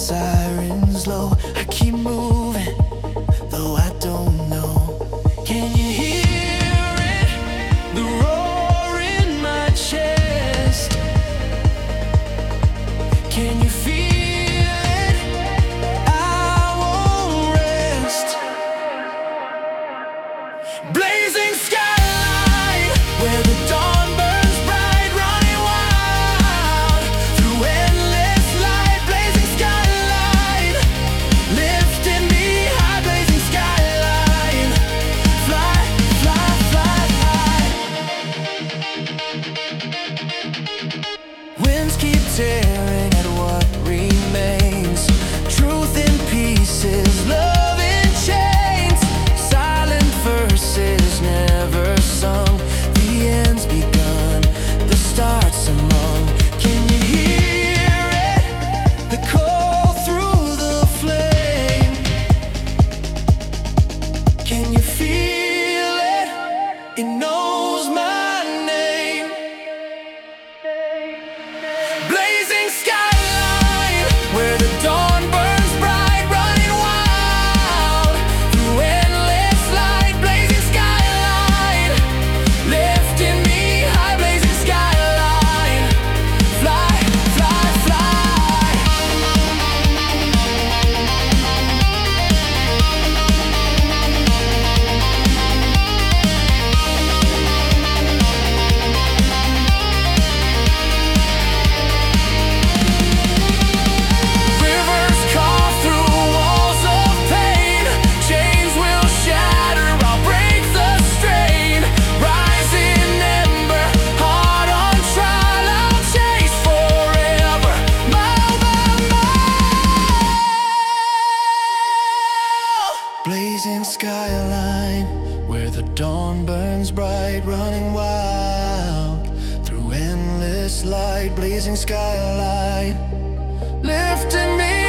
sirens low. I keep moving, though I don't know. Can you hear it? The roar in my chest. Can you feel it? I won't rest. Blazing skyline, where the dawn burns bright, running wild through endless light. Blazing skyline, lifting me high. Blazing skyline, fly, fly, fly high. Winds keep tearing at what remains. Truth in pieces, love in chains. Silent verses never sung. The end's begun, the start's among. Can you hear it? The call through the flame. Can you feel it? It knows my name. Blazing skyline, where the dawn burns bright, running wild through endless light. Blazing skyline, lifting me high. Blazing skyline, fly, fly, fly. Rivers carve through walls of pain. Chains will shatter, I'll break the strain. Rising ember, heart on trial, I'll chase forever, mile by mile. Blazing skyline, where the dawn burns bright, running wild through endless light. Blazing skyline, lifting me